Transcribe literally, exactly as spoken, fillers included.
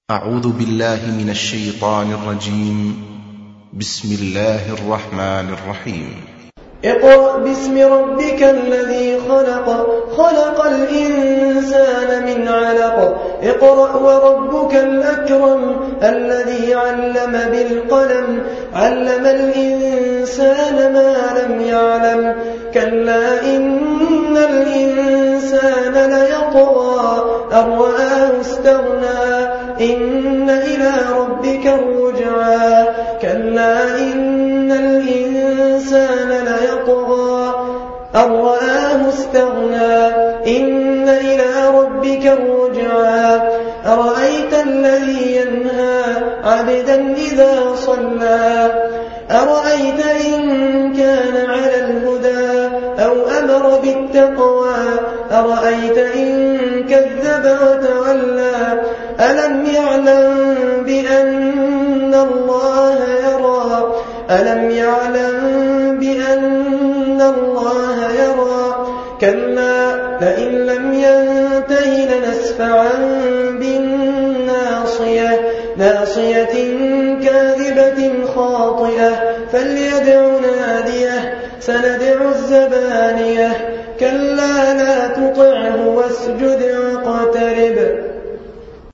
أعوذ بالله من الشيطان الرجيم. بسم الله الرحمن الرحيم. اقرأ باسم ربك الذي خلق خلق الإنسان من علق اقرأ وربك الأكرم الذي علم بالقلم علم الإنسان ما لم يعلم كلا إن الإنسان ليطغى أن رآه استغنى إن إلى ربك الرجعى كلا إن الإنسان ليطغى أن رآه استغنى إن إلى ربك الرجعى أرأيت الذي ينهى عبدا إذا صلى أرأيت إن كان على الهدى أو أمر بالتقوى أرأيت إن كذب وتولى ألم يعلم بأن الله يرى ألم يعلم بأن الله يرى كلا لئن لم ينته لنسفعا بالناصية ناصية كاذبة خاطئة فليدع ناديه سندع الزبانية كلا لا تطعه واسجد واقترب